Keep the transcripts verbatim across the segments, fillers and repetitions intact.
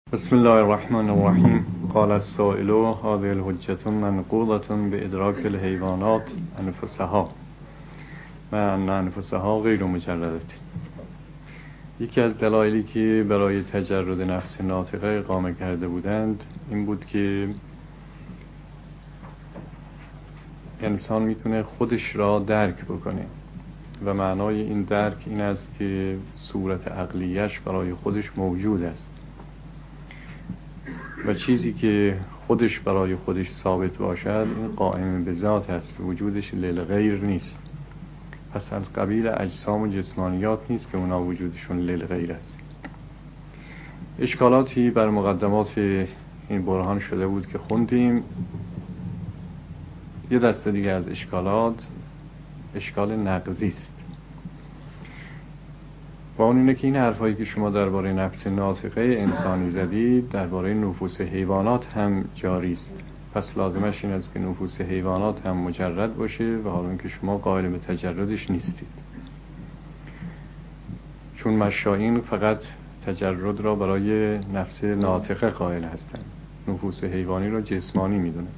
بسم الله الرحمن الرحیم. قال السائل هذه الحجة منقوضة بإدراك الحیوانات انفسها مع ان انفسها غیر مجردة. یکی از دلایلی که برای تجرد نفس ناطقه اقامه کرده بودند این بود که انسان میتونه خودش را درک بکنه و معنای این درک این است که صورت عقلیش برای خودش موجود است و چیزی که خودش برای خودش ثابت باشد این قائم به ذات است، وجودش للغیر نیست. پس از قبیل اجسام و جسمانیات نیست که اونا وجودشون للغیر است. اشکالاتی بر مقدمات این برهان شده بود که خوندیم. یه دسته دیگه از اشکالات اشکال نقضی است و اون اینه که این حرفایی که شما درباره نفس ناطقه انسانی زدید درباره نفوس حیوانات هم جاری است. پس لازمش این است که نفوس حیوانات هم مجرد باشه و حالا اینکه شما قائل به تجردش نیستید، چون مشایین فقط تجرد را برای نفس ناطقه قائل هستند، نفوس حیوانی را جسمانی میدونن.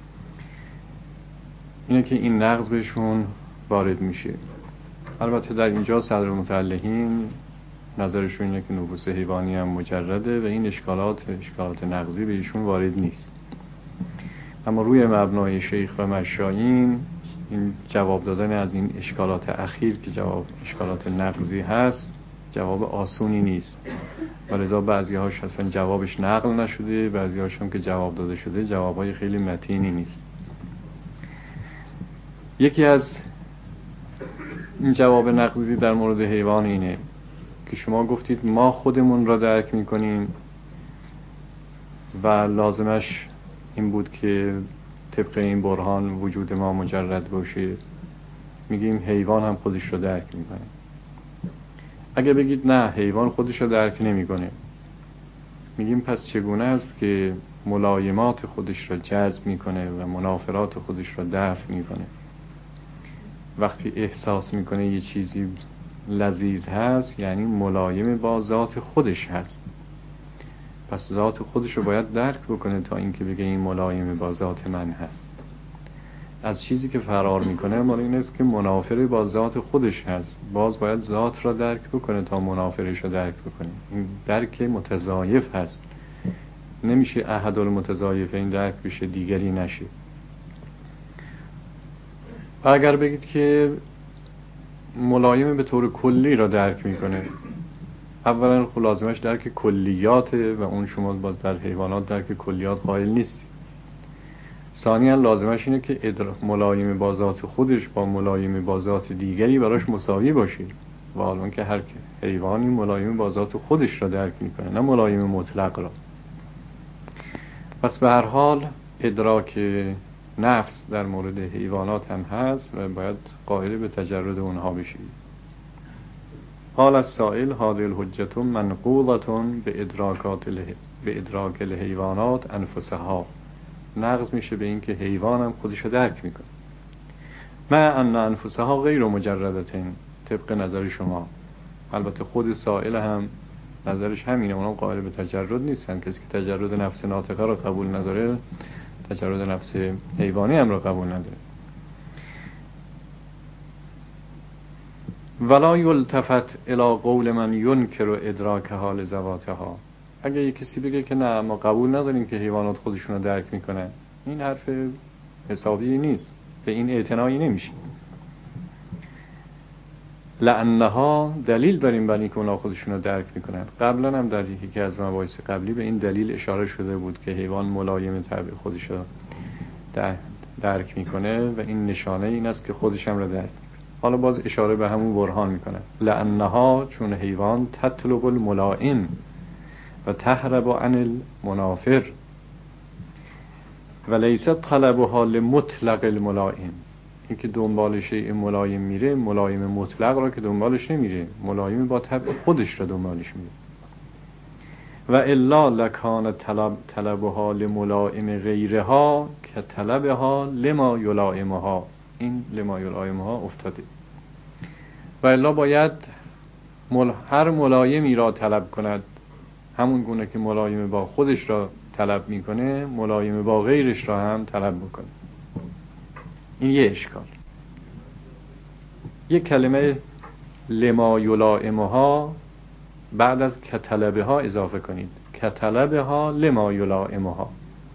اینه که این نقض بهشون وارد میشه. البته در اینجا صدر متعلقین نظرشون اینه که نفوس حیوانی هم مجرده و این اشکالات اشکالات نقضی به ایشون وارد نیست. اما روی مبنای شیخ و مشایین این جواب دادن از این اشکالات اخیر که جواب اشکالات نقضی هست جواب آسونی نیست و لذا بعضی هاش اصلا جوابش نقل نشده، بعضی هاش هم که جواب داده شده جوابهای خیلی متینی نیست. یکی از این جواب نقضی در مورد حیوان اینه که شما گفتید ما خودمون را درک میکنیم و لازمش این بود که طبق این برهان وجود ما مجرد باشه. میگیم حیوان هم خودش را درک میکنه. اگه بگید نه حیوان خودش را درک نمیکنه، میگیم پس چگونه است که ملایمات خودش را جذب میکنه و منافرات خودش را دفع میکنه؟ وقتی احساس میکنه یه چیزی لذیذ هست یعنی ملایم با ذات خودش هست، پس ذات خودش رو باید درک بکنه تا اینکه بگه این ملایم با ذات من هست. از چیزی که فرار میکنه مال این است که منافر با ذات خودش هست، باز باید ذات را درک بکنه تا منافرش را درک بکنه. این درک متضایف هست، نمیشه احد المتضایف این درک بشه دیگری نشه. و اگر بگید که ملایم به طور کلی را درک میکنه، اولا لازمش درک کلیاته و اون شما باز در حیوانات درک کلیات قائل نیستی. ثانیا لازمش اینه که ملایم با ذات خودش با ملایم با ذات دیگری براش مساوی باشه و حالا که هر حیوانی ملایم با ذات خودش را درک میکنه نه ملایم مطلق را. پس به هر حال ادراک نفس در مورد حیوانات هم هست و باید قائل به تجرد اونها بشید. قال السائل هذه الحجة منقوضة بادراکات اله... به ادراک الحیوانات انفسها. نقض میشه به این که حیوان هم خودش رو درک میکنه. مع ان انفسها غیر مجردتین، طبق نظر شما. البته خود سائل هم نظرش همینه، اونا قائل به تجرد نیستن. کسی که تجرد نفس ناطقه را قبول نداره تجرد نفس حیوانی هم را قبول نداره. ولا یلتفت الی قول من ینکر ادراک حال ذواتها. اگه یک کسی بگه که نه ما قبول نداریم که حیوانات خودشون رو درک میکنن، این حرف حسابی نیست، به این اعتنایی نمیشه. لانها دلیل داریم برای اینکه اونا خودشون رو درک میکنن. قبلا هم در یکی از مباحث قبلی به این دلیل اشاره شده بود که حیوان ملایم طبع خودش رو درک میکنه و این نشانه این است که خودش هم رو درک میکنه. حالا باز اشاره به همون برهان میکنه. لانها چون حیوان تطلب الملائم و تهرب عن المنافر و لیس طلبها لمطلق الملائم. این که دنبال شیء ملایم میره ملایم مطلق را که دنبالش نمیره، ملایم با طبع خودش را دنبالش میره. و الا لکان طلب طلبها لملائم غیرها که طلبها لما یلائمها. این لما یلائمها افتاده. و الا باید مل... هر ملایمی را طلب کند، همون گونه که ملایم با خودش را طلب میکنه ملایم با غیرش را هم طلب میکنه. این یه اشکال. یک کلمه لما یلائمها بعد از کطلبه ها اضافه کنید. کطلبه ها لما یلائمها.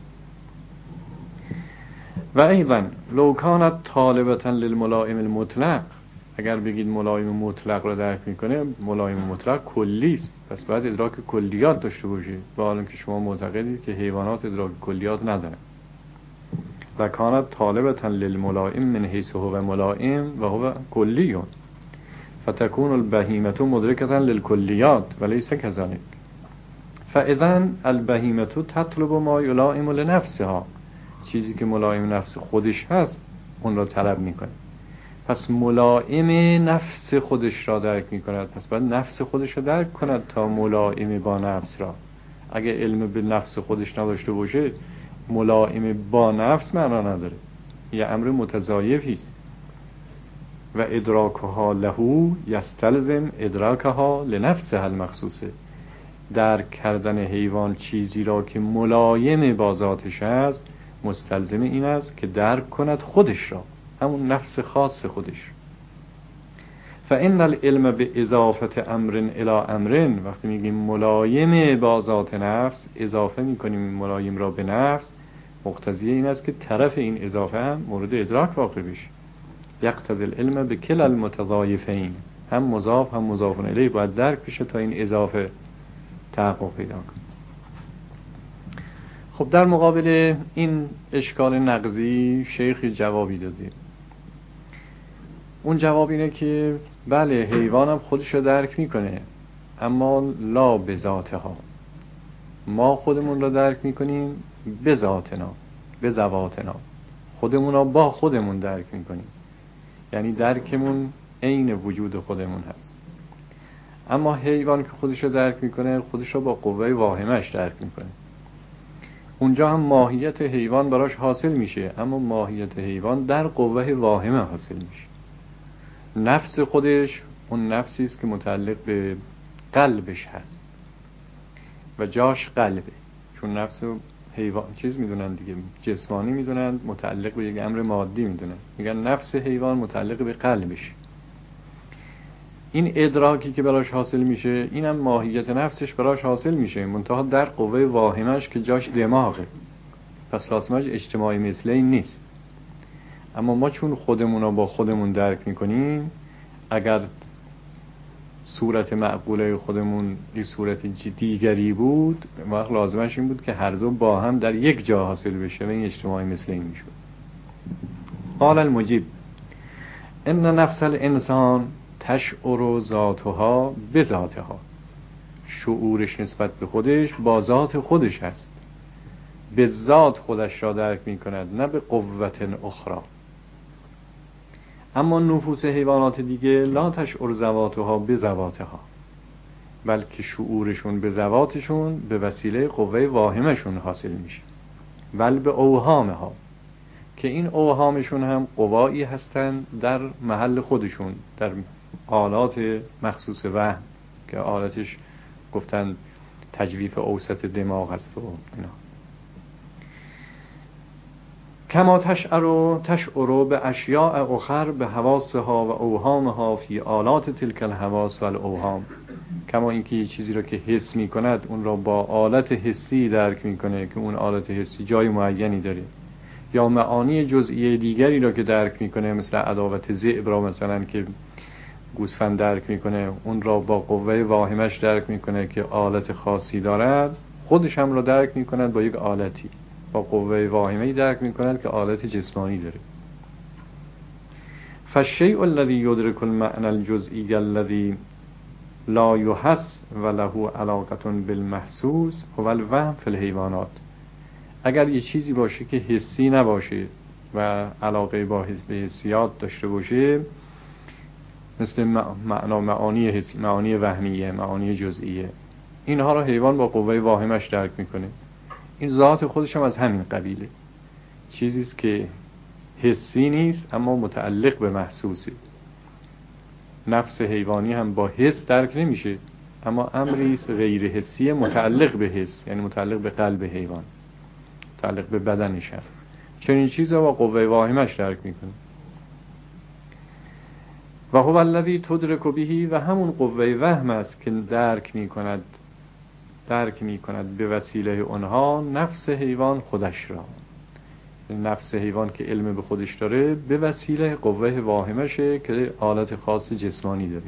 و ایضا لو کانت طالبة للملائم المطلق، اگر بگید ملایم مطلق را درک میکنه، ملایم مطلق کلی است، پس باید ادراک کلیات داشته باشه، با حالی که شما معتقدید که حیوانات ادراک کلیات ندارن. و کانت طالبة للملائم من حیث هو ملائم و هو کلی، فتكون البهیمة مدرکة للکلیات وليس كذلك. فاذا البهیمة تطلب ما یلائم لنفسها، چیزی که ملایم نفس خودش هست اون را طلب میکنه. پس ملایم نفس خودش را درک میکند، پس باید نفس خودش را درک کند تا ملایم با نفس را. اگه علم به نفس خودش نداشته باشه ملایم با نفس معنا نداره، یه امر متضایفی است. و ادراکها له یستلزم ادراکها لنفسها المخصوصه. درک کردن حیوان چیزی را که ملایم با ذاتش است مستلزم این است که درک کند خودش را، همون نفس خاص خودش. فإن العلم باضافه امر الی امر، وقتی میگیم ملایم با ذات نفس اضافه میکنیم ملایم را به نفس، مقتضی این است که طرف این اضافه هم مورد ادراک واقع بشه. یقتضی العلم بکلا المتضایفین، هم مضاف هم مضاف الیه باید درک بشه تا این اضافه تحقق پیدا کنه. خب در مقابل این اشکال نقضی شیخ جوابی داده. اون جواب اینه که بله حیوان هم خودش رو درک میکنه اما لا به ذاتها، ما خودمون رو درک میکنیم به ذاتنا به ذواتنا، خودمون رو با خودمون درک میکنیم، یعنی درکمون عین وجود خودمون هست. اما حیوان که خودش رو درک میکنه خودش رو با قوه واهمش درک میکنه. اونجا هم ماهیت حیوان براش حاصل میشه، اما ماهیت حیوان در قوه واهمه حاصل میشه. نفس خودش اون نفسی است که متعلق به قلبش هست و جاش قلبه، چون نفس حیوان چیز میدونن دیگه، جسمانی میدونن، متعلق به یک امر مادی میدونن، میگن نفس حیوان متعلق به قلبش. این ادراکی که براش حاصل میشه اینم ماهیت نفسش براش حاصل میشه، منتها در قوه واهمش که جاش دماغه، پس لازمش اجتماعی مثل این نیست. اما ما چون خودمون رو با خودمون درک میکنیم، اگر صورت معقوله خودمون این صورت دیگری بود وقت لازمش این بود که هر دو با هم در یک جا حاصل بشه و این اجتماعی مثل این میشود. قال المجیب ان نفس الانسان تشعر ذاتها به ذاتها، شعورش نسبت به خودش با ذات خودش هست، به ذات خودش را درک می کند نه به قوت اخرى. اما نفوس حیوانات دیگه لا تشعر ذواتها به ذواتها، بلکه شعورشون به ذواتشون به وسیله قوه واهمشون حاصل میشه، ول به اوهامها، که این اوهامشون هم قوایی هستن در محل خودشون، در آلات مخصوص وهم که آلاتش گفتن تجویف اوسط دماغ هست و اینا. کما تشعر تشعر به اشیاء اخر به حواسها و اوهامها فی آلات تلک الحواس و الاوهام، کما اینکه یه چیزی را که حس می کند اون را با آلت حسی درک می کنه که اون آلت حسی جای معینی داره، یا معانی جزئی دیگری را که درک می کنه مثل عداوت ذئب را مثلا که گوسفند درک می کنه اون را با قوه واهمش درک می کنه که آلت خاصی دارد، خودش هم را درک می کند با یک آلتی، با قوه واهمه‌ای درک می کند که آلت جسمانی داره. فالشیء الذی یدرک المعنى الجزئی الذی لا یحس و له علاقه بالمحسوس هو الوهم فی الحیوانات. اگر یه چیزی باشه که حسی نباشه و علاقه با حسیات داشته باشه، مثل معنا معانی حسی، معانی وهمیه، معانی جزئیه، اینها را حیوان با قوه واهمش درک میکنه. این ذات خودش هم از همین قبیله، چیزی است که حسی نیست اما متعلق به محسوسی. نفس حیوانی هم با حس درک نمیشه، اما امری است غیر حسی متعلق به حس، یعنی متعلق به قلب حیوان، متعلق به بدنش هست. چنین چیزا با قوه واهمش درک میکنه. و هو الذی تدرک بهی، و همون قوه وهم است که درک میکند درک میکند به وسیله اونها نفس حیوان خودش را. نفس حیوان که علم به خودش داره به وسیله قوه واهمشه که آلت خاص جسمانی داره.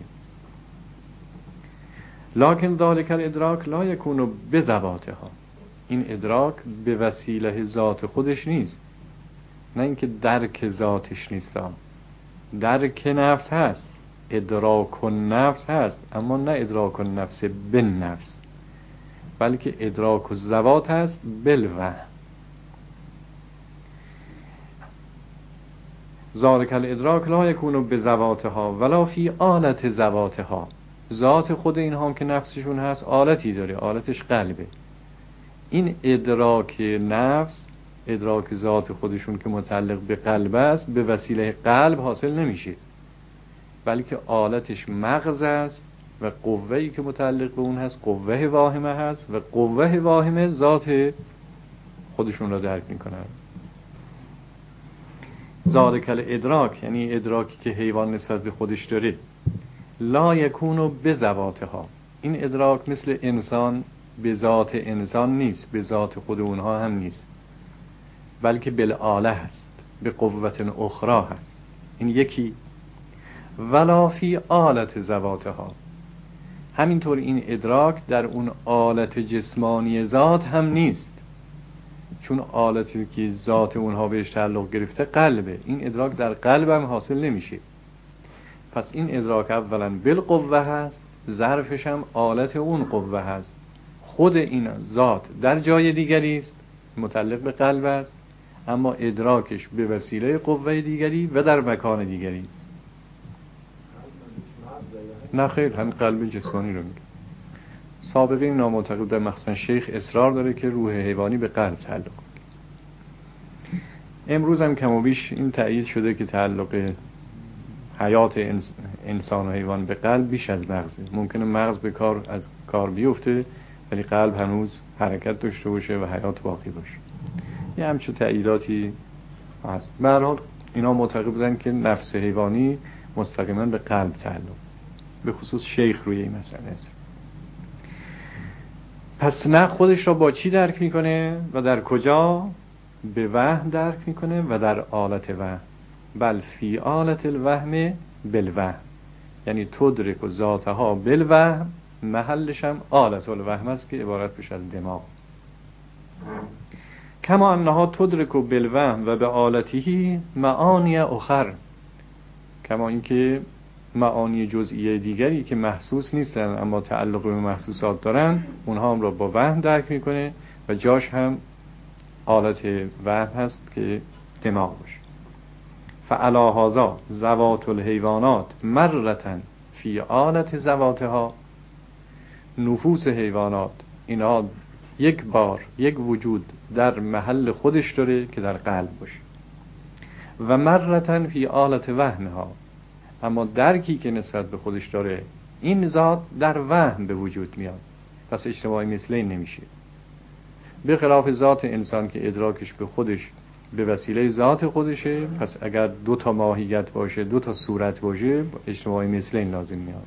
لکن ذالک الادراک لا یکون بذواتها، این ادراک به وسیله ذات خودش نیست، نه اینکه درک ذاتش نیست. درک نفس هست، ادراک النفس هست، اما نه ادراک النفس بالنفس، بلکه ادراک الذوات هست بالوهم. ذالک الادراک لا یکون بذواتها ولا فی آلت ذواتها، ذات خود اینها هم که نفسشون هست آلتی داره، آلتش قلبه. این ادراک نفس، ادراک ذات خودشون که متعلق به قلب است، به وسیله قلب حاصل نمیشه، بلکه آلتش مغز است و قوه‌ای که متعلق به اون هست قوه واهمه هست و قوه واهمه ذات خودشون را درک میکنن. ذالک الادراک یعنی ادراکی که حیوان نسبت به خودش داره، لا یکونو بذواتها، این ادراک مثل انسان به ذات انسان نیست، به ذات خود اونها هم نیست، بلکه بالآله هست، به قوت اخرى هست. این یکی. ولا فی آلت ذواتها، همینطور این ادراک در اون آلت جسمانی ذات هم نیست، چون آلتی که ذات اونها بهش تعلق گرفته قلبه، این ادراک در قلب هم حاصل نمیشه. پس این ادراک اولا بالقوه هست، ظرفش هم آلت اون قوه هست. خود این ذات در جای دیگری است، متعلق به قلب است، اما ادراکش به وسیله قوه دیگری و در مکان دیگری است. نه خیر، هم قلب جسمانی رو میگه. سابقه این نامعتقد در مخصوصا شیخ اصرار داره که روح حیوانی به قلب تعلق. امروز هم کم و بیش این تأیید شده که تعلق حیات انسان و حیوان به قلب بیش از مغزه. ممکنه مغز به کار از کار بیفته ولی قلب هنوز حرکت داشته باشه و حیات باقی باشه. یه همچون تأییداتی هست. به هر حال اینا معتقد بودن که نفس حیوانی مستقیما به قلب تعلق، به خصوص شیخ روی این مسئله است. پس نه خودش را با چی درک میکنه و در کجا؟ به وهم درک میکنه و در آلت وهم، بل فی آلت الوهم بالوهم، یعنی تدرک و ذاتها بالوهم، محلش هم آلت الوهم است که عبارت بشه از دماغ. کما انها تدرک و بالوهم و به آلته معانی اخر، کما اینکه معانی جزئیه دیگری که محسوس نیستن اما تعلق به محسوسات دارن، اونها هم را با وهم درک میکنه و جاش هم آلت وهم هست که دماغ باشه. فعلی هذا ذوات الحیوانات مرتن فی آلت ذواتها، نفوس حیوانات اینا یک بار یک وجود در محل خودش داره که در قلب باشه، و مرتن فی آلت وهمها، اما درکی که نسبت به خودش داره این ذات در وهم به وجود میاد، پس اجتماعی مثلین نمیشه. به خلاف ذات انسان که ادراکش به خودش به وسیله ذات خودشه، پس اگر دو تا ماهیت باشه، دو تا صورت باشه، اجتماعی مثلین لازم میاد.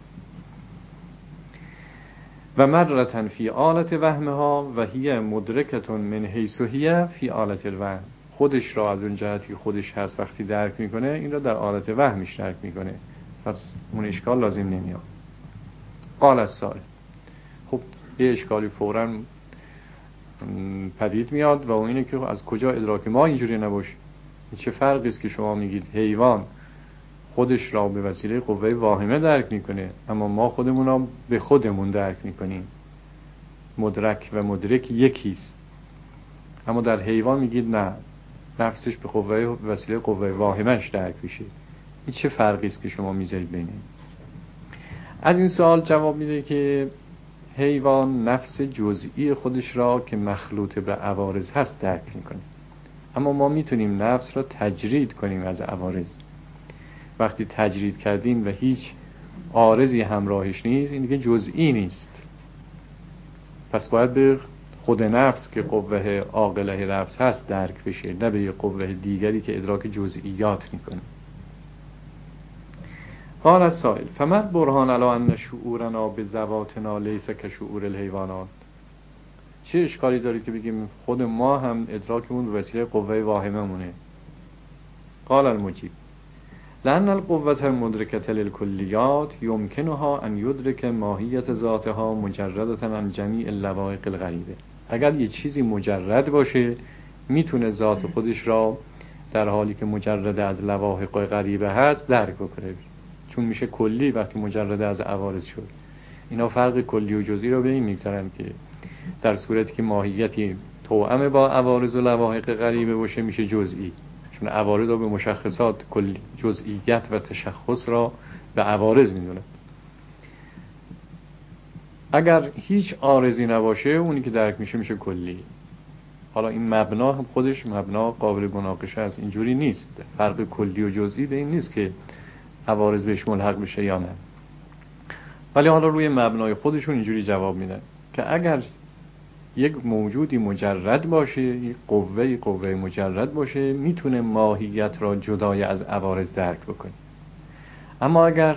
و مرتن فی آلت وهمها و هی مدرکتون من حیث هی فی آلت الوهم، خودش را از اون جهتی خودش هست وقتی درک میکنه این را در آلت وهمش درک میکنه، پس اون اشکال لازم نمیاد. قال السائل، خب یه اشکالی فوراً پدید میاد و اون اینه که از کجا ادراک ما اینجوری نباشه؟ چه فرقی است که شما میگید حیوان خودش را به وسیله قوه واهمه درک میکنه اما ما خودمون را به خودمون درک میکنیم، مدرک و مدرک یکیست، اما در حیوان میگید نه، نفسش به قوه به وسیله قوه واهمهش درک میشه. این چه فرقی است که شما میذارید بین این؟ از این سوال جواب میده که حیوان نفس جزئی خودش را که مخلوط به عوارض هست درک میکنه، اما ما میتونیم نفس را تجرید کنیم از عوارض. وقتی تجرید کردیم و هیچ عارضی همراهش نیست، این دیگه جزئی نیست، پس باید به خود نفس که قوه عاقله نفس هست درک بشه، نه به یه قوه دیگری که ادراک جزئیات میکنه. قال السائل فما البرهان علی ان شعورنا بذواتنا لیس کشعور الحیوانات. چه اشکالی داره که بگیم خود ما هم ادراکمون به وسیله قوه واهمه مونه؟ قال المجیب لأن القوة المدركة للكليات يمكنها أن يدرك ماهیت ذاتها مجردة عن جمیع اللوائق الغریبه. اگر یه چیزی مجرد باشه میتونه ذات خودش را در حالی که مجرد از لواحق غریبه هست درک بکنه، چون میشه کلی وقتی مجرد از عوارض شد. اینا فرق کلی و جزئی رو به این میگذارن که در صورتی که ماهیتی توأم با عوارض و لواحق غریبه باشه میشه جزئی، چون عوارض رو به مشخصات کلی، جزئیت و تشخص را به عوارض میدونه. اگر هیچ عارضی نباشه اونی که درک میشه میشه کلی. حالا این مبنا هم خودش مبنا قابل مناقشه است، اینجوری نیست. فرق کلی و جزئی به این نیست که عوارض بهش ملحق بشه یا نه، ولی حالا روی مبنای خودشون اینجوری جواب میدن که اگر یک موجودی مجرد باشه، یک قوه‌ای قوه مجرد باشه، میتونه ماهیت را جدای از عوارض درک بکنه. اما اگر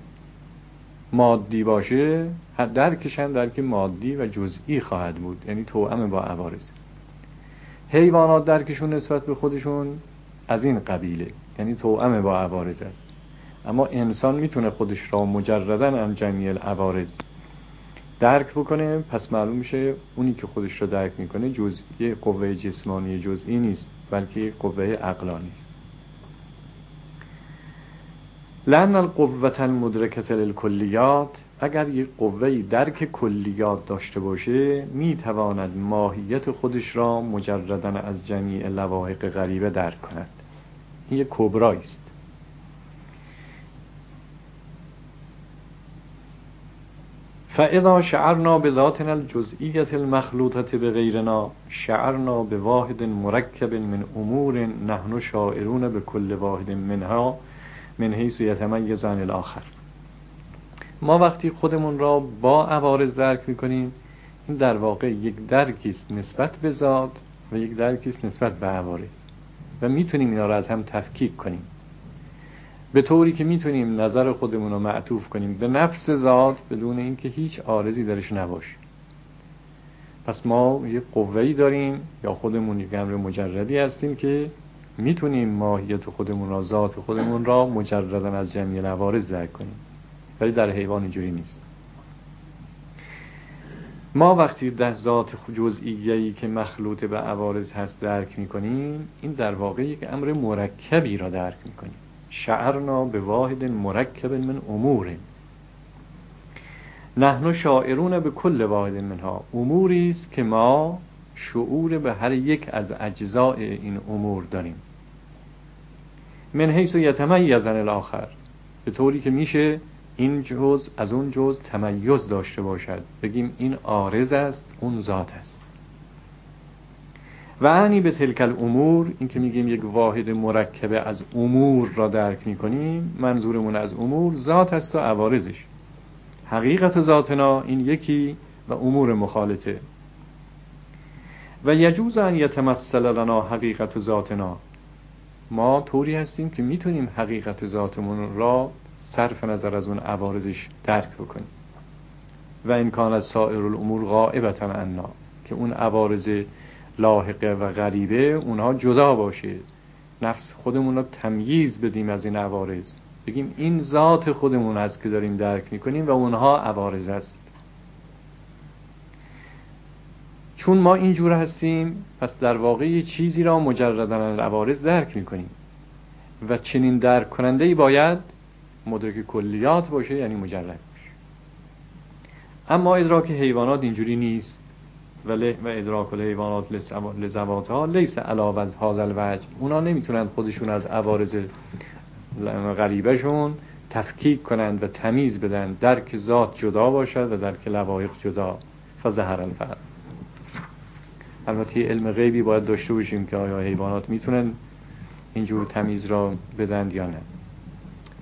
مادی باشه درکش هم درک مادی و جزئی خواهد بود، یعنی توأم با عوارض. حیوانات درکشون نسبت به خودشون از این قبیله، یعنی توأم با عوارض است. اما انسان میتونه خودش را مجردن عن جمیع العوارض درک بکنه، پس معلوم میشه اونی که خودش را درک میکنه جزئی قوه جسمانی جزئی نیست، بلکه قوه عقلانی است. لأن القوة المدركة للكلیات، اگر یک قوه‌ای درک کلیات داشته باشه میتواند ماهیت خودش را مجردن از جمیع لواحق غریبه درک کند. این یک کبرایی است. فاذا شعرنا بذاتنا الجزئیة المخلوطة بغیرنا شعرنا بواحد مرکب من امور نحن شاعرون بكل واحد منها من حیث یتمیز عن الاخر. ما وقتی خودمون را با عوارض درک میکنیم این در واقع یک درکی است نسبت به ذات و یک درکی است نسبت به عوارض و میتونیم اینا را از هم تفکیک کنیم به طوری که میتونیم نظر خودمون رو معطوف کنیم به نفس ذات بدون اینکه هیچ عارضی درش نباشه. پس ما یک قوه‌ای داریم یا خودمون یک امر مجردی هستیم که میتونیم ماهیت خودمون را، ذات خودمون را مجردن از جمعی العوارض درک کنیم، ولی در حیوان اینجوری نیست. ما وقتی در ذات جزئیه‌ای که مخلوط به عوارض هست درک میکنیم این در واقع یک امر مرکبی را درک میکنیم. شعرنا به واحد مرکب من امور نحن شاعرون به کل واحد منها. اموری است که ما شعور به هر یک از اجزاء این امور داریم. من حیث یتمیز عن الاخر، به طوری که میشه این جزء از اون جزء تمیز داشته باشد، بگیم این عارض است اون ذات است. و عنی به تلک الامور، این که میگیم یک واحد مرکب از امور را درک میکنیم منظورمون از امور ذات است و عوارضش. حقیقت ذاتنا این یکی و امور مخالطه. و یجوز ان یتمثل لنا حقیقت ذاتنا، ما طوری هستیم که میتونیم حقیقت ذاتمون را صرف نظر از اون عوارضش درک بکنیم. و این کانت سائر الامور غائبة عنا، که اون عوارض لاحقه و غریبه اونها جدا باشه، نفس خودمون رو تمییز بدیم از این عوارض، بگیم این ذات خودمون است که داریم درک میکنیم و اونها عوارض است. چون ما اینجور هستیم پس در واقع یه چیزی را مجردن از عوارض درک میکنیم و چنین درک کننده‌ای باید مدرک کلیات باشه، یعنی مجرد باشه. اما ادراک حیوانات اینجوری نیست. ولی و ادراک الحیوانات لذواتها لیس علاوه از هذا الوجه، اونا نمیتونن خودشون از عوارض غریبهشون تفکیک کنند و تمیز بدن، درک ذات جدا باشد و درک لوایق جدا. فظهر الفرق. البته علم غیبی باید داشته باشیم که آیا حیوانات میتونن اینجور تمیز را بدن یا نه.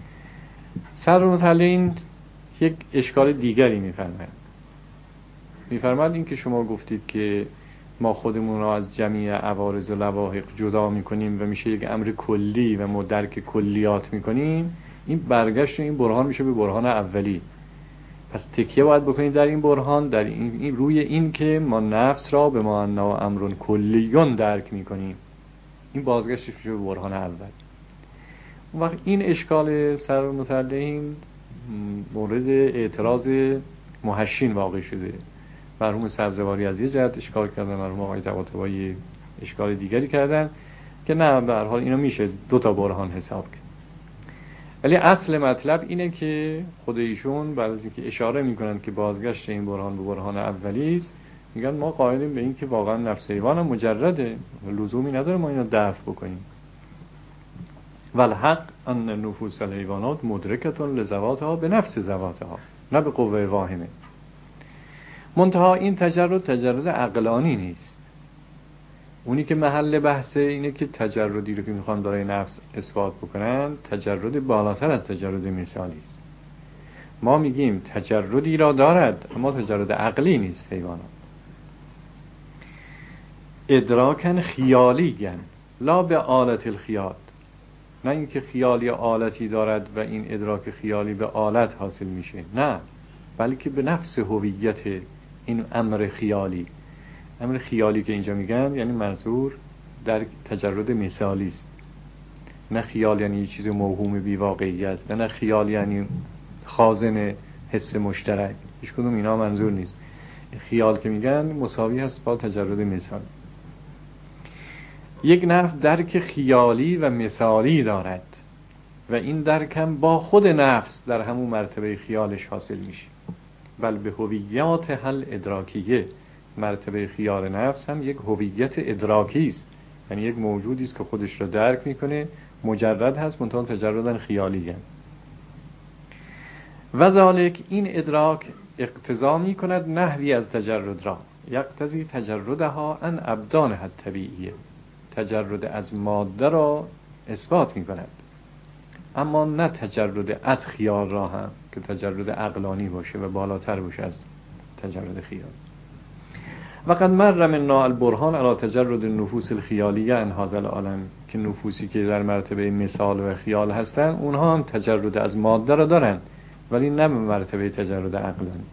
صدر مطلعین یک اشکال دیگری میفرمایند. میفرماد این که شما گفتید که ما خودمون را از جمیع عوارض و لواحق جدا میکنیم و میشه یک امر کلی و ما درک کلیات میکنیم، این برگشت این برهان میشه به برهان اولی. پس تکیه باید بکنید در این برهان، در این, این روی این که ما نفس را به ما انا امرون کلیون درک میکنیم. این بازگشت میشه به برهان اول. اون وقت این اشکال سر متعلقین مورد اعتراض محشین واقع شده. مرحوم سبزواری از یه جهت اشکال کردن، مرحوم آقای طباطبایی اشکال دیگری کردن که نه، به هر حال اینو میشه دو تا برهان حساب کرد. ولی اصل مطلب اینه که خود ایشون بعد از اینکه اشاره میکنن که بازگشت این برهان به برهان اولی است، میگن ما قائلیم به این که واقعا نفس حیوان مجرده، لزومی نداره ما اینو دفع بکنیم. والحق ان نفوس الحیوانات مدرکتون لذواتها به نفس ذواتها، نه به قوه واهمه. منتها این تجرد تجرد عقلانی نیست. اونی که محل بحثه اینه که تجردی رو که میخوان برای نفس اثبات بکنن تجرد بالاتر از تجرد مثالی است. ما میگیم تجردی را دارد اما تجرد عقلی نیست. حیوانات ادراکن خیالی گن لا به آلت الخیال، نه اینکه خیال یا آلتی دارد و این ادراک خیالی به آلت حاصل میشه، نه، بلکه به نفس هویت این امر خیالی. امر خیالی که اینجا میگن یعنی منظور در تجرد مثالی است، نه خیال یعنی چیز موهوم بی واقعیت، و نه خیال یعنی خازن حس مشترک. هیچ کدوم اینا منظور نیست. خیال که میگن مساوی هست با تجرد مثالی. یک نفس درک خیالی و مثالی دارد و این درکم با خود نفس در همون مرتبه خیالش حاصل میشه. بل به هویت حل ادراکیه، مرتبه خیال نفس هم یک هویت ادراکی است، یعنی یک موجودی است که خودش را درک میکنه، مجرد هست منتها تجردن خیالی هست. و ذالک این ادراک اقتضا میکند نحوی از تجرد را، یقتضی تجردها ان ابدانها الطبیعیه، تجرد از ماده را اثبات میکند، اما نه تجرد از خیال را هم که تجرد عقلانی باشه و بالاتر باشه از تجرد خیال. وقد مر منا البرهان علی تجرد النفوس الخیالیه ان هذا العالم، که نفوسی که در مرتبه مثال و خیال هستن اونها هم تجرد از ماده را دارن ولی نه به مرتبه تجرد عقلانی.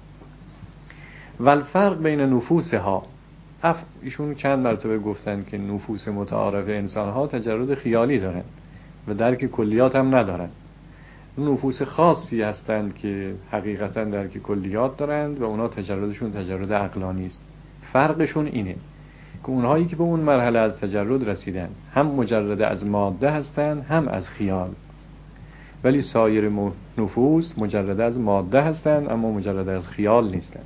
والفرق بین نفوسها، اف ایشون چند مرتبه گفتن که نفوس متعارف انسانها تجرد خیالی دارن و درک کلیات هم ندارن. نفوس خاصی هستند که حقیقتا درک کلیات دارند و اونا تجردشون تجرد عقلانی است. فرقشون اینه که اونهایی که به اون مرحله از تجرد رسیدن هم مجرد از ماده هستند هم از خیال، ولی سایر نفوس مجرد از ماده هستند اما مجرد از خیال نیستند.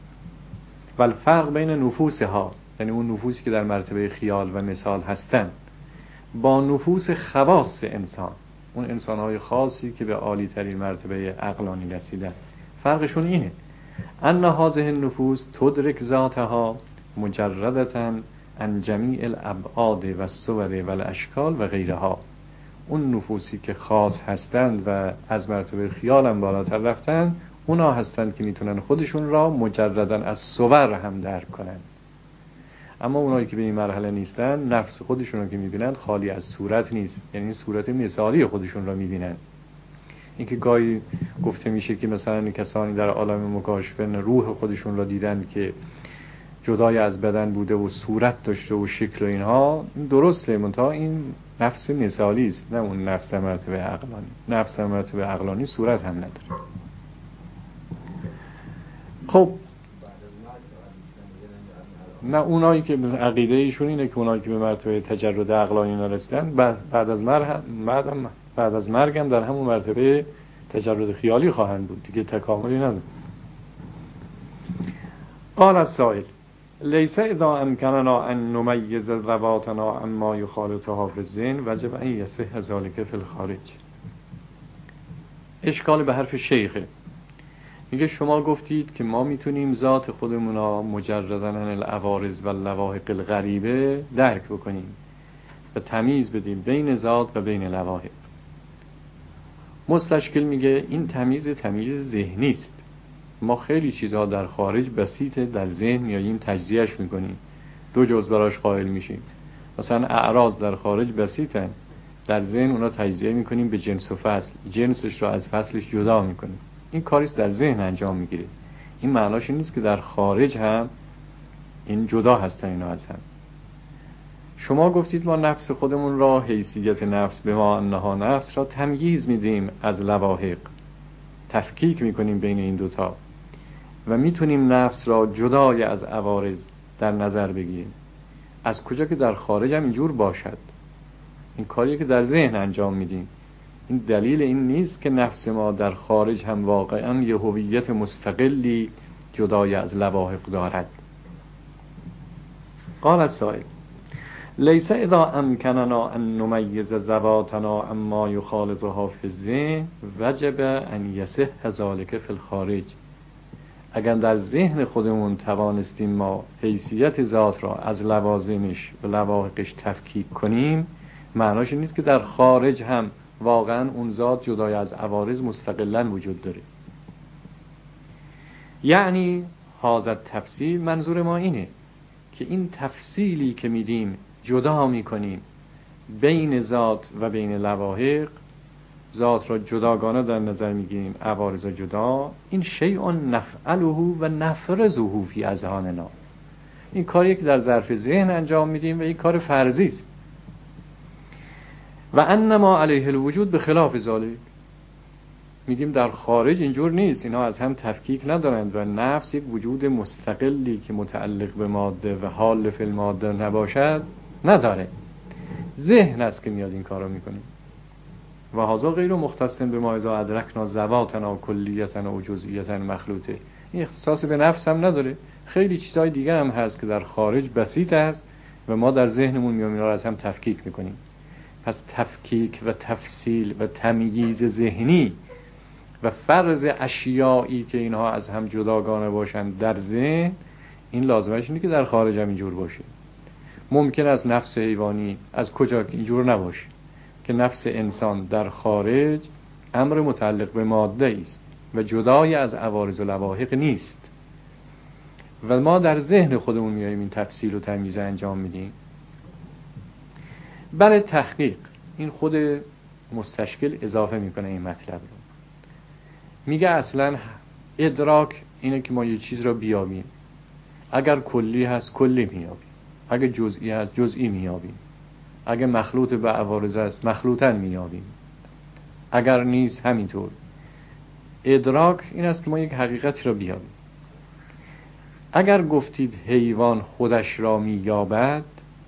ولی فرق بین نفوسها، یعنی اون نفوسی که در مرتبه خیال و مثال هستند، با نفوس خواص انسان، اون انسانهای خاصی که به عالی ترین مرتبه عقلانی رسیدن، فرقشون اینه ان هذه النفوس تدرک ذاتها مجردتا عن جمیع الابعاد و الصور و الاشکال و غیرها. اون نفوسی که خاص هستند و از مرتبه خیال هم بالاتر رفتن، اونا هستند که میتونن خودشون را مجرداً از صور هم درک کنن. اما اونایی که به این مرحله نیستن، نفس خودشون رو که میبینن خالی از صورت نیست، یعنی صورت مثالی خودشون را میبینن. اینکه گاهی گفته میشه که مثلا کسانی در عالم مکاشفه روح خودشون را دیدن که جدای از بدن بوده و صورت داشته و شکل و اینها، این درسته، منتها این نفس مثالی است، نه اون نفس در مرتبه عقلانی. نفس در مرتبه عقلانی صورت هم نداره. خب نه، اونایی که عقیده ایشون اینه که اونایی که به مرتبه تجرد عقلانی نرسیدن بعد از مرگ بعد بعد از مرگ هم در همون مرتبه تجرد خیالی خواهند بود دیگه، تکاملی نداره. قال السائل لیس اذا امکننا ان نمیز ذواتنا اما یخالطها فی الذهن وجب ان یصح ذلك فی الخارج. اشکال به حرف شیخه. میگه شما گفتید که ما میتونیم ذات خودمون را مجرداً عن العوارض و اللواحق الغریبه درک بکنیم و تمیز بدیم بین ذات و بین لواحق. مستشکل میگه این تمیز تمیز ذهنی است ما خیلی چیزها در خارج بسیطه، در ذهن میاییم تجزیهش میکنیم، دو جز براش قائل میشیم. مثلا اعراض در خارج بسیطن، در ذهن اونا تجزیه میکنیم به جنس و فصل، جنسش رو از فصلش جدا میکنیم. این کاریست در ذهن انجام میگیره. این معناش این نیست که در خارج هم این جدا هستن اینا از هم. شما گفتید ما نفس خودمون را، حیثیت نفس به ما انها نفس را تمییز میدیم از لواحق، تفکیک میکنیم بین این دوتا و میتونیم نفس را جدای از عوارض در نظر بگیریم. از کجا که در خارج هم اینجور باشد. این کاریه که در ذهن انجام میدیم. این دلیل این نیست که نفس ما در خارج هم واقعا یه هویت مستقلی جدای از لواحق دارد. قال السائل لیس اذا امکننا ان نمیز ذواتنا اما یخالطها فی الذهن وجب ان یصح ذلک فی الخارج. اگر در ذهن خودمون توانستیم ما حیثیت ذات را از لوازمش و لواحقش تفکیک کنیم، معناش نیست که در خارج هم واقعا اون ذات جدای از عوارض مستقلا وجود داره. یعنی هذا تفصیل، منظور ما اینه که این تفصیلی که میدیم جدا میکنیم بین ذات و بین لواحق، ذات را جداگانه در نظر میگیریم، عوارض جدا، این شیء نفعله و نفرضه فی اذهاننا. این کاریه که در ظرف ذهن انجام میدیم و این کار فرضی است. و انما علیه الوجود به خلاف ذلک، میگیم در خارج اینجور نیست، اینا از هم تفکیک ندارند و نفس یک وجود مستقلی که متعلق به ماده و حال فی الماده نباشد نداره. ذهن است که میاد این کارو میکنه. و هذا غیر مختص به ما اذا ادرکنا ذواتنا کلیتا و جزئیتا مخلوطه. این اختصاص به نفس هم نداره، خیلی چیزهای دیگه هم هست که در خارج بسیط است و ما در ذهنمون میام اینا رو از هم تفکیک میکنیم. پس تفکیک و تفصیل و تمییز ذهنی و فرض اشیایی که اینها از هم جداگانه باشند در ذهن، این لازمش اینه که در خارج هم اینجور باشه. ممکن است نفس حیوانی از کجا اینجور نباشه که نفس انسان در خارج امر متعلق به ماده است و جدای از عوارض و لواحق نیست و ما در ذهن خودمون میاییم این تفصیل و تمییز انجام میدیم. بله تحقیق، این خود مستشکل اضافه میکنه این مطلب رو. میگه اصلا ادراک اینه که ما یه چیز را بیابیم. اگر کلی هست کلی میابیم، اگر جزئی هست جزئی میابیم، اگر مخلوط به عوارض است مخلوطاً میابیم، اگر نیست همینطور. ادراک این است که ما یک حقیقتی را بیابیم. اگر گفتید حیوان خودش را مییابد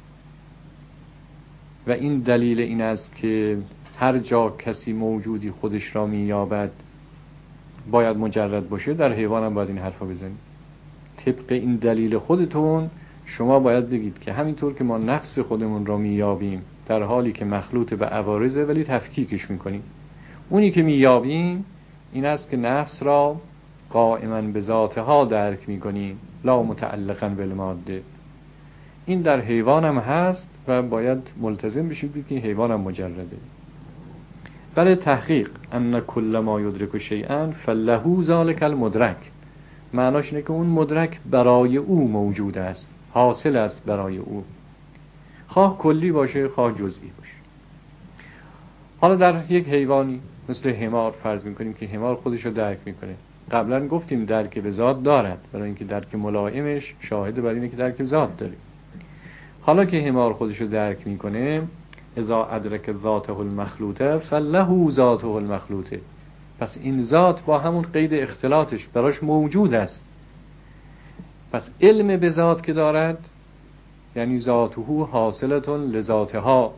و این دلیل این است که هر جا کسی موجودی خودش را مییابد باید مجرد باشه، در حیوان هم باید این حرفا بزنید. طبق این دلیل خودتون شما باید بگید که همینطور که ما نفس خودمون را مییابیم در حالی که مخلوط به عوارضه ولی تفکیکش میکنیم، اونی که مییابیم این است که نفس را قائما به ذاتها درک میکنیم لا متعلقا بالماده. این در حیوان هم هست و باید ملتزم بشید که حیوان هم مجرده. برای تحقیق ان کل ما یدرک شیئا فله ذلک المدرک، معناش اینه که اون مدرک برای او موجود است، حاصل است برای او، خواه کلی باشه خواه جزئی باشه. حالا در یک حیوانی مثل حمار فرض میکنیم که حمار خودش رو درک میکنه. قبلا گفتیم درک به ذات دارد، برای اینکه درک ملائمش شاهد بر اینه که درک ذات داره. حالا که حمار خودش رو درک میکنه، اذا ادرک ذاته المخلوطه فله ذاته المخلوطه، پس این ذات با همون قید اختلاطش براش موجود است. پس علم به ذات که دارد یعنی ذاته حاصلتون لذاتها،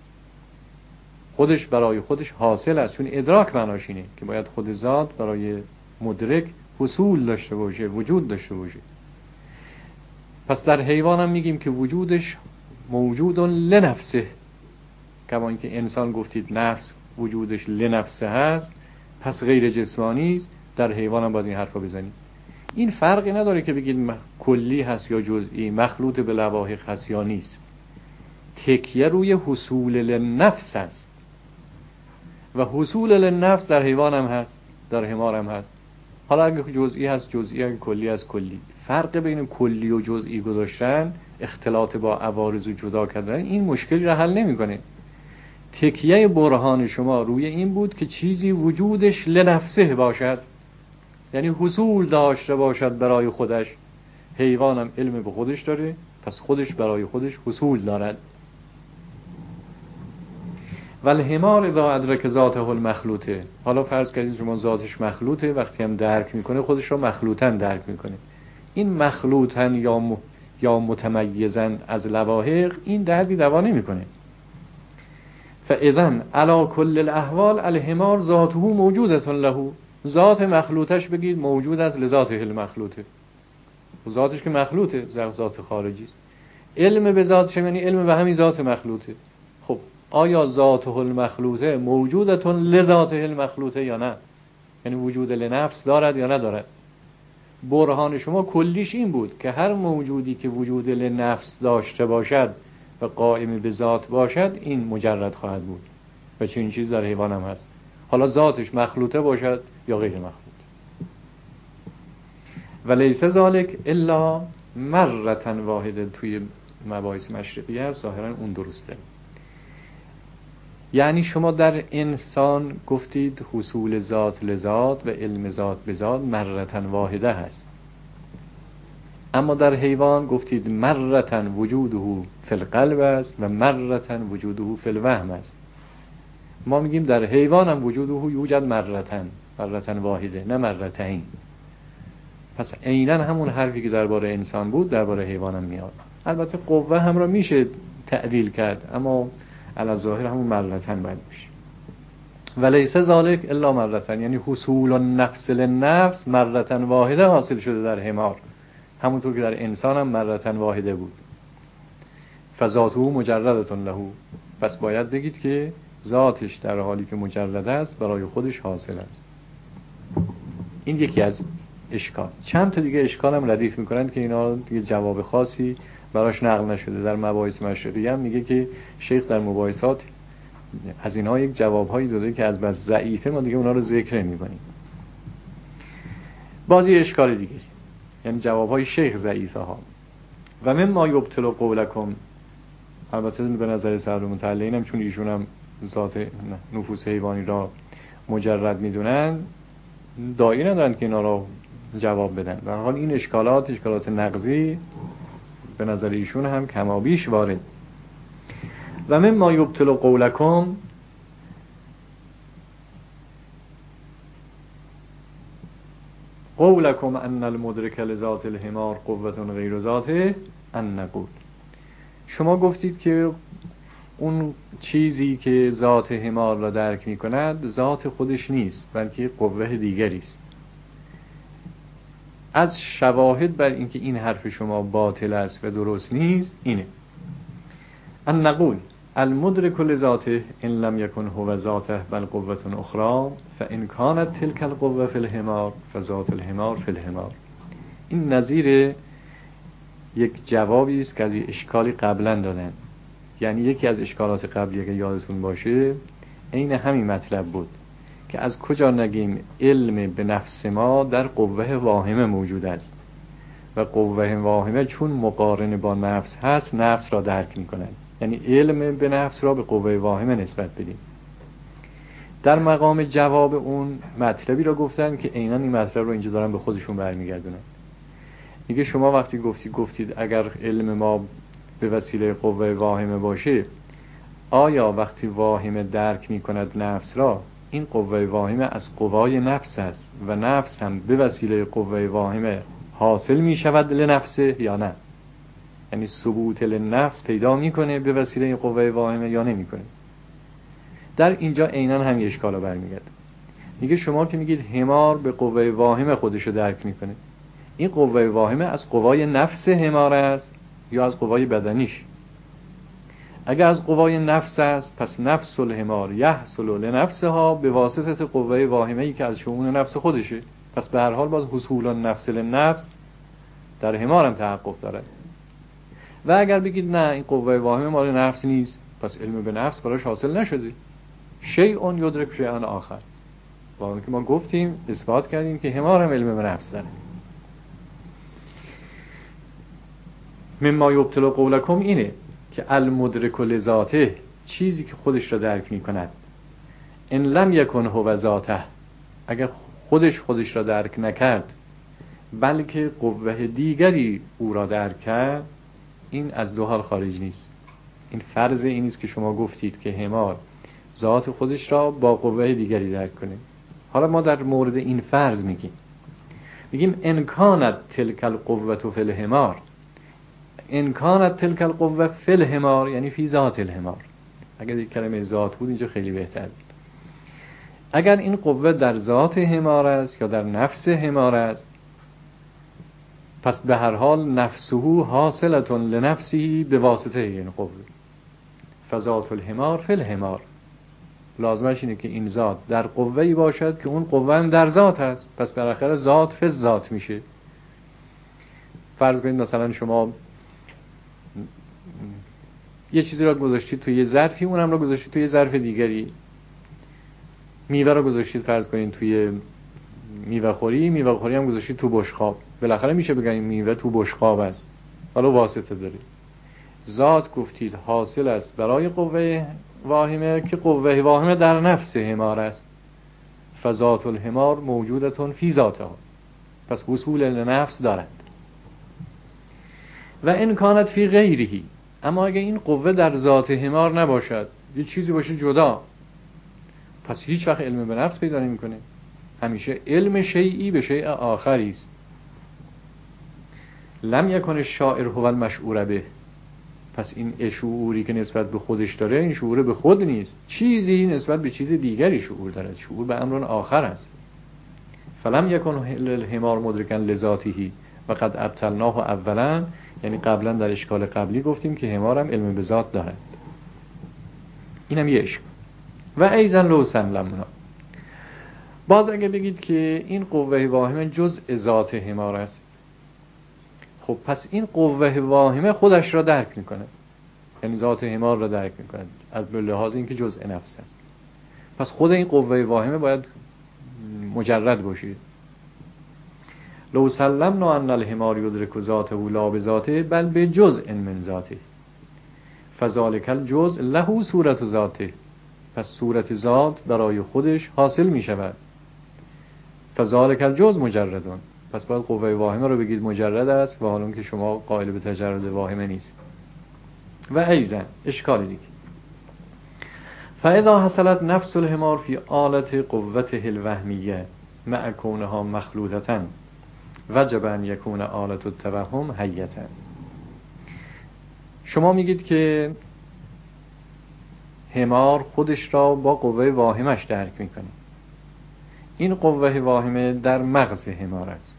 خودش برای خودش حاصل است. چون ادراک معناش اینه که باید خود ذات برای مدرک حصول داشته باشه، وجود داشته باشه. پس در حیوان هم میگیم که وجودش موجود لنفسه، کما اینکه انسان گفتید نفس وجودش لنفسه هست، پس غیر جسمانی است. در حیوان هم باید این حرفا بزنید. این فرقی نداره که بگید کلی هست یا جزئی، مخلوط به لواحق هست یا نیست. تکیه روی حصول لنفس است و حصول لنفس در حیوان هم هست، در حمار هم هست. حالا اگه جزئی هست جزئی، اگه کلی هست کلی. فرق بین کلی و جزئی گذاشتن، اختلاط با عوارض و جدا کردن، این مشکلی را حل نمیکنه. تکیه برهان شما روی این بود که چیزی وجودش لنفسه باشد، یعنی حصول داشته باشد برای خودش. حیوانم علم به خودش داره، پس خودش برای خودش حصول دارد. والحمار اذا ادرک ذاته المخلوطه. حالا فرض کنید شما ذاتش مخلوطه، وقتی هم درک میکنه خودش رو مخلوطن درک میکنه. این مخلوطن یا م... یا متمیزن از لواحق، این دردی دوا نمیکنه. فاذا علی کل الاحوال الحمار ذاته موجوده له. ذات مخلوطش بگید موجود از لذاته المخلوطه. ذاتش که مخلوطه، ذات خارجی است. علم به ذاتش یعنی علم به همین ذات مخلوطه. خب آیا ذاته المخلوطه موجودتون لذاته المخلوطه یا نه؟ یعنی وجود لنفس دارد یا ندارد؟ برهان شما کلیش این بود که هر موجودی که وجود لنفس داشته باشد و قائم به ذات باشد، این مجرد خواهد بود. و چنین چیز در حیوان هم هست، حالا ذاتش مخلوطه باشد یا غیر مخلوط. ولیس ذالک الا مرة واحده. توی مباحث مشرقی هست، ظاهرا اون درسته. یعنی شما در انسان گفتید حصول ذات لذات و علم ذات به ذات مرة واحده هست، اما در حیوان گفتید مرة وجوده فی القلب است و مرة وجوده فی الوهم است. ما میگیم در حیوان هم وجوده یوجد مرة مرة واحده، نه مرتين. پس عیناً همون حرفی که درباره انسان بود درباره حیوان هم میاد. البته قوه هم را میشه تعدیل کرد، اما علی ظاهر همون مرتن باید میشه. ولیس ذالک الا مرتن، یعنی حصول النفس للنفس مرتن واحده حاصل شده در حمار، همونطور که در انسان هم مرتن واحده بود. فذاته مجردتون له. پس باید بگید که ذاتش در حالی که مجرد است برای خودش حاصل است. این یکی از اشکال. چند تا دیگه اشکال هم ردیف میکنند که اینا دیگه جواب خاصی براش نقل نشده. در مباحث مشرقی هم میگه که شیخ در مباحثات از اینها یک جوابهایی داده که از بس ضعیفه، ما دیگه اونا رو ذکر نمی‌کنیم. بازی اشکال دیگه، یعنی جوابهای شیخ ضعیفه ها. و مما یبطل قولکم، البته به نظر صدر متعلقین هم چون ایشون هم ذات نفوس حیوانی را مجرد میدونن، داعی ندارن که اینا را جواب بدن. در حال این اشکالات اشکالات نقضی به نظر ایشون هم کمابیش وارد. و مما یبطل قولکم، قولکم ان المدرک لذات الحمار قوة غیر ذاته ان نقول. شما گفتید که اون چیزی که ذات حمار را درک می کند ذات خودش نیست، بلکه قوه دیگری است. از شواهد بر اینکه این حرف شما باطل است و درست نیست اینه: ان نقول المدرک لذاته ان لم یکن هو ذاته بل قوة اخرى فان کانت تلك القوة فی الحمار فذات الحمار فی الحمار. این نظیر یک جوابی است که از اشکالی قبلا دادن. یعنی یکی از اشکالات قبلی که یادتون باشه این همین مطلب بود که از کجا نگیم علم به نفس ما در قوه واهمه موجود است و قوه واهمه چون مقارن با نفس هست نفس را درک می‌کند. یعنی علم به نفس را به قوه واهمه نسبت بدیم. در مقام جواب اون مطلبی را گفتن که عیناً این مطلب رو اینجا دارن به خودشون برمیگردونن. میگه شما وقتی گفتید گفتید اگر علم ما به وسیله قوه واهمه باشه، آیا وقتی واهمه درک می‌کند نفس را، این قوه واهمه از قوای نفس است و نفس هم به وسیله قوه واهمه حاصل می‌شود لنفسه یا نه؟ یعنی ثبوت لنفس پیدا می‌کنه به وسیله قوه واهمه یا نمی‌کنه؟ در اینجا عیناً هم اشکالا برمیگرده. میگه شما که میگید حمار به قوه واهمه خودشو درک می‌کنه، این قوه واهمه از قوای نفس حمار است یا از قوای بدنیش؟ اگر از قوای نفس است پس نفس الحمار یحصل لنفسها به واسطه قوه واهمه‌ای که از شؤون نفس خودشه. پس به هر حال باز حصول النفس للنفس در حمار هم تحقق داره. و اگر بگید نه این قوه واهمه مال نفس نیست، پس علم به نفس براش حاصل نشده. شیء یدرک شیئا آخر. با اون که ما گفتیم اثبات کردیم که حمار هم علم به نفس داره. مما یبطل قولکم اینه که المدرک لذاته، چیزی که خودش را درک می کند، ان لم یکن هو ذاته، اگر خودش خودش را درک نکرد بلکه قوه دیگری او را درک کرد، این از دو حال خارج نیست. این فرض این است که شما گفتید که حمار ذات خودش را با قوه دیگری درک کنه. حالا ما در مورد این فرض میگیم میگیم ان کانت تلک القوه فی الحمار، ان کانت تلک القوه فی الحمار یعنی فی ذات الحمار. اگر یک کلمه ذات بود اینجا خیلی بهتر بود. اگر این قوه در ذات حمار است یا در نفس حمار است، پس به هر حال نفسه حاصلة لنفسه به واسطه این قوه، فذات الحمار فی الحمار. لازمش اینه که این ذات در قوه‌ای باشد که اون قوه هم در ذات هست، پس بالاخره ذات فی ذات میشه. فرض کنید مثلا شما یه چیزی را گذاشتید توی یه ظرفی، اونم را گذاشتید توی یه ظرف دیگری. میوه را گذاشتید فرض کنید توی میوه خوری، میوه خوری هم گذاشتید تو بشقاب. بالاخره میشه بگیم میوه تو بشقاب است، حالا واسطه داره. ذات گفتید حاصل است برای قوه واهمه که قوه واهمه در نفس حمار است، فذات الحمار موجودتون فی ذاتها، پس حصول لنفس دارد. و ان کانت فی غیره، اما اگه این قوه در ذات حمار نباشد، یه چیزی باشه جدا، پس هیچ وقت علم به نفس پیدا نمی‌کنه. همیشه علم شیئی به شیء آخری است. لم یکن الشاعر هو المشعور به، پس این شعوری که نسبت به خودش داره، این شعور به خود نیست، چیزی نسبت به چیز دیگری شعور دارد. شعور به امر آخر است. فلم یکن الحمار مدرکا لذاته و قد ابطلناه اولا، یعنی قبلا در اشکال قبلی گفتیم که حمار هم علم به ذات دارد. اینم یه اشکال. و ایضا لو سلمنا، باز اگه بگید که این قوه واهمه جزء ذات حمار است، خب پس این قوه واهمه خودش را درک میکنه، یعنی ذات حمار را درک میکنه از به لحاظ اینکه جزء نفس است. پس خود این قوه واهمه باید مجرد باشید. لو سلمنا ان الحمار یدرک ذاته لا بذاته بل بجزء من ذاته فذلک الجزء له صورت ذاته، پس صورت ذات برای خودش حاصل می شود. فذلک الجزء مجردون، پس باید قوه واهمه رو بگید مجرد است، و حالا که شما قائل به تجرد واهمه نیست. و ایضا اشکال دیگه، فاذا حصلت نفس الحمار فی آلت قوته الوهمیه مع کونها مخلوطة وجب ان یکون آلت التوهم حیة. شما میگید که حمار خودش را با قوه واهمش درک میکنه. این قوه واهمه در مغز حمار است،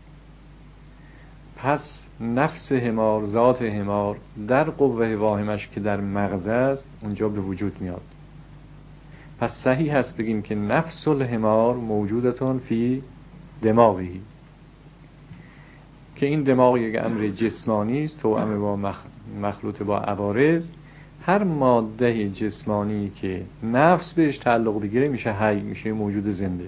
پس نفس حمار، ذات حمار در قوه واهمش که در مغز است اونجا به وجود میاد. پس صحیح هست بگیم که نفس الحمار موجودتون فی دماغی، که این دماغ یک امر جسمانی است، توأم با مخ... مخلوط با عوارض. هر ماده جسمانی که نفس بهش تعلق بگیره میشه حی، میشه موجود زنده.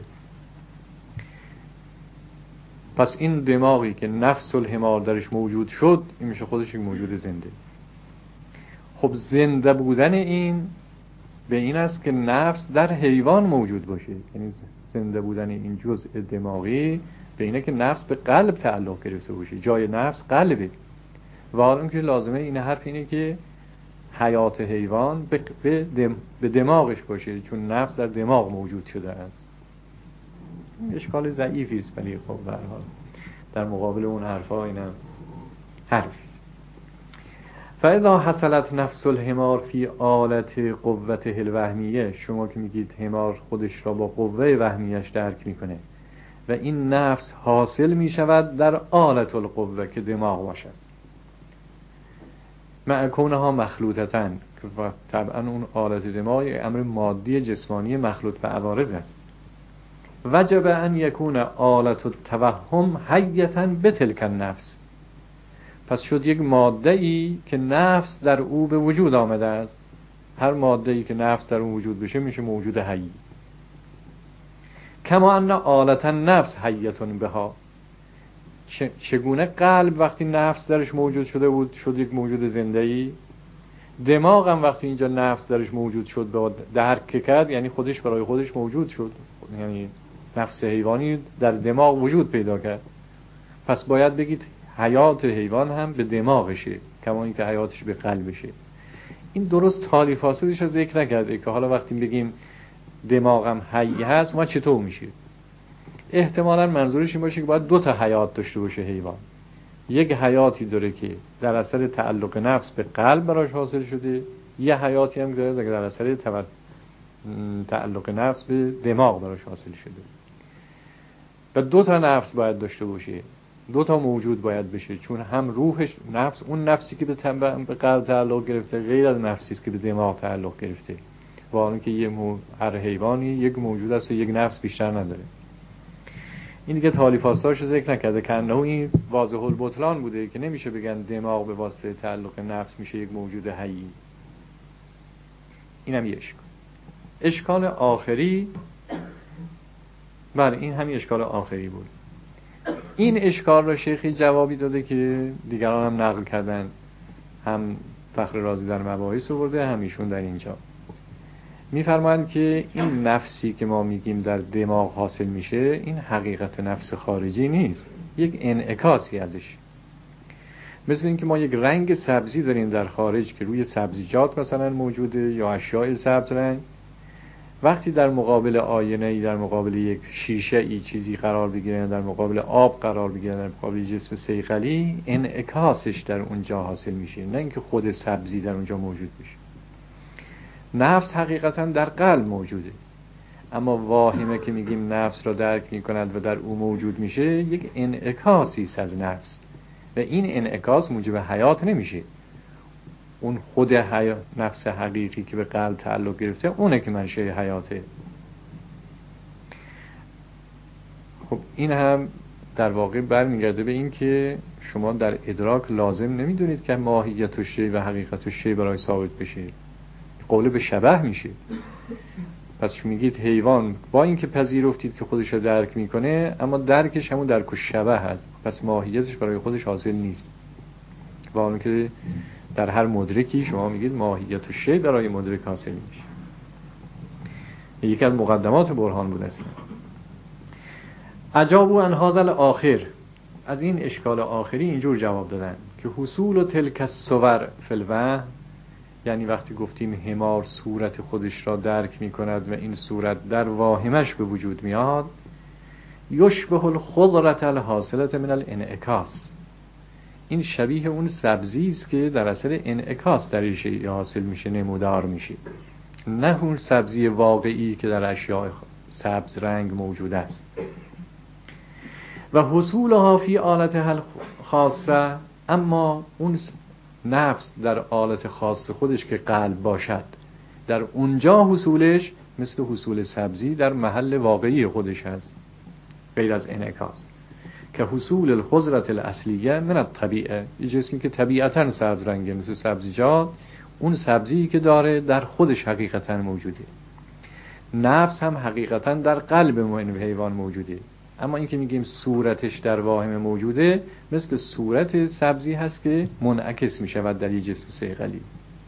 پس این دماغی که نفس الحمار درش موجود شد، این میشه خودش یک موجود زنده. خب زنده بودن این به این است که نفس در حیوان موجود باشه، یعنی زنده بودن این جزء دماغی به اینه که نفس به قلب تعلق گرفته باشه، جای نفس قلبه. و حالا که لازمه این حرف اینه که حیات حیوان به, دم به دماغش باشه، چون نفس در دماغ موجود شده است. اشکال ضعیفی است، ولی خب به هر حال در مقابل اون حرفا اینم حرفی است. فاذا حصلت نفس الحمار فی آلت قوته الوهمیه، شما که میگید حمار خودش را با قوه وهمیش درک میکنه و این نفس حاصل میشود در آلت القوه که دماغ باشد، مع کونها مخلوطتن، و طبعا اون آلت دماغ امر مادی جسمانی مخلوط به عوارض است. وجب ان یکون آلت التوهم حیة بتلک النفس، پس شد یک ماده ای که نفس در او به وجود آمده است. هر ماده ای که نفس در اون وجود بشه میشه موجود حی. کما ان آلت النفس حیتون بها، چگونه قلب وقتی نفس درش موجود شده بود شد یک موجود زنده‌ای، دماغ هم وقتی اینجا نفس درش موجود شد به درک کرد، یعنی خودش برای خودش موجود شد، یعنی نفس حیوانی در دماغ وجود پیدا کرد. پس باید بگید حیات حیوان هم به دماغشه کما اینکه حیاتش به قلبشه. این درست تالی فاسدش رو ذکر نکرده که حالا وقتی بگیم دماغم حی هست ما چطور میشه. احتمالاً منظورش این باشه که باید دو تا حیات داشته باشه حیوان. یک حیاتی داره که در اثر تعلق نفس به قلب براش حاصل شده، یه حیاتی هم داره که در اثر تعلق نفس به دماغ براش حاصل شده. و دو تا نفس باید داشته باشه، دو تا موجود باید بشه، چون هم روحش نفس، اون نفسی که به قلب تعلق گرفته غیر از نفسی است که به دماغ تعلق گرفته. واقعا که یه مو... هر حیوانی یک موجود است و یک نفس بیشتر نداره. این دیگه تالیفاستاشو ذکر نکرده که انه این واضح البطلان بوده که نمیشه بگن دماغ به واسطه تعلق نفس میشه یک موجود حی. اینم یه اشکال. اشکال آخری، بله این همین اشکال آخری بود. این اشکال را شیخی جوابی داده که دیگران هم نقل کردن، هم فخر رازی در مباحث آورده هم ایشون در اینجا میفرمایند که این نفسی که ما میگیم در دماغ حاصل میشه این حقیقت نفس خارجی نیست، یک انعکاسی ازش. مثل اینکه ما یک رنگ سبزی داریم در خارج که روی سبزیجات مثلا موجوده یا اشیاء سبز رنگ، وقتی در مقابل آینه ای، در مقابل یک شیشه ای چیزی قرار بگیره، در مقابل آب قرار بگیره، در مقابل جسم صیقلی، انعکاسش در اونجا حاصل میشه، نه اینکه خود سبزی در اونجا موجود بشه. نفس حقیقتا در قلب موجوده، اما واهمه که میگیم نفس را درک میکند و در او موجود میشه یک انعکاسی است از نفس و این انعکاس موجب حیات نمیشه. اون خود حیات، نفس حقیقی که به قلب تعلق گرفته، اونه که منشأ حیاته. خب این هم در واقع برمیگرده به این که شما در ادراک لازم نمیدونید که ماهیت و شی و حقیقت و شی برای ثابت بشه، قول به شبه میشه. پس شما میگید حیوان با اینکه پذیرفتید که خودش رو درک میکنه، اما درکش همون درک و شبه هست، پس ماهیتش برای خودش حاصل نیست. با اون که در هر مدرکی شما میگید ماهیت و شی برای مدرک حاصل میشه. یکی از مقدمات برهان بود اصلا. عجاب و انحازل آخر، از این اشکال آخری اینجور جواب دادن که حصول و تلک الصور فی الوهم، یعنی وقتی گفتیم حمار صورت خودش را درک می کند و این صورت در واهمش به وجود میاد، یشبه الخضرة الحاصلة من الانعکاس، این شبیه اون سبزی است که در اثر انعکاس درش حاصل میشه، نمودار میشه، نه اون سبزی واقعی که در اشیاء سبز رنگ موجود است. و حصولها فی آلتها الخاصه، اما اون نفس در آلت خاص خودش که قلب باشد، در اونجا حصولش مثل حصول سبزی در محل واقعی خودش هست، غیر از انعکاس. که حصول الخضرة الاصلیه من الطبیعه، یه جسمی که طبیعتاً سبز رنگه مثل سبزیجات، اون سبزی که داره در خودش حقیقتاً موجوده. نفس هم حقیقتاً در قلب مؤمن حیوان موجوده، اما این که میگیم صورتش در واهم موجوده، مثل صورت سبزی هست که منعکس میشود در یه جسم صیقلی.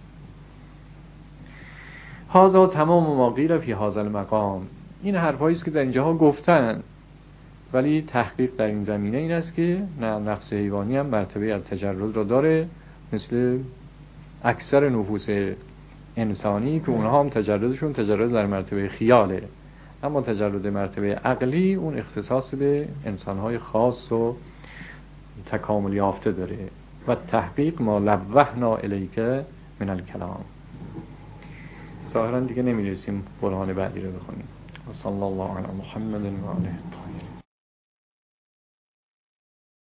هذا تمام ما قیل فی هذا المقام، این حرفایی است که در اینجاها گفتن، ولی تحقیق در این زمینه این است که نه، نفس حیوانی هم مرتبه از تجرد را داره مثل اکثر نفوس انسانی که اونها هم تجردشون تجرد در مرتبه خیاله، اما تجرد مرتبه عقلی اون اختصاص به انسانهای خاص و تکامل یافته داره. و تحقیق ما لوحنا الیک من الکلام. ظاهرا دیگه نمیرسیم برهان بعدی رو بخونیم. و صلی الله علی محمد و آله الطاهرین.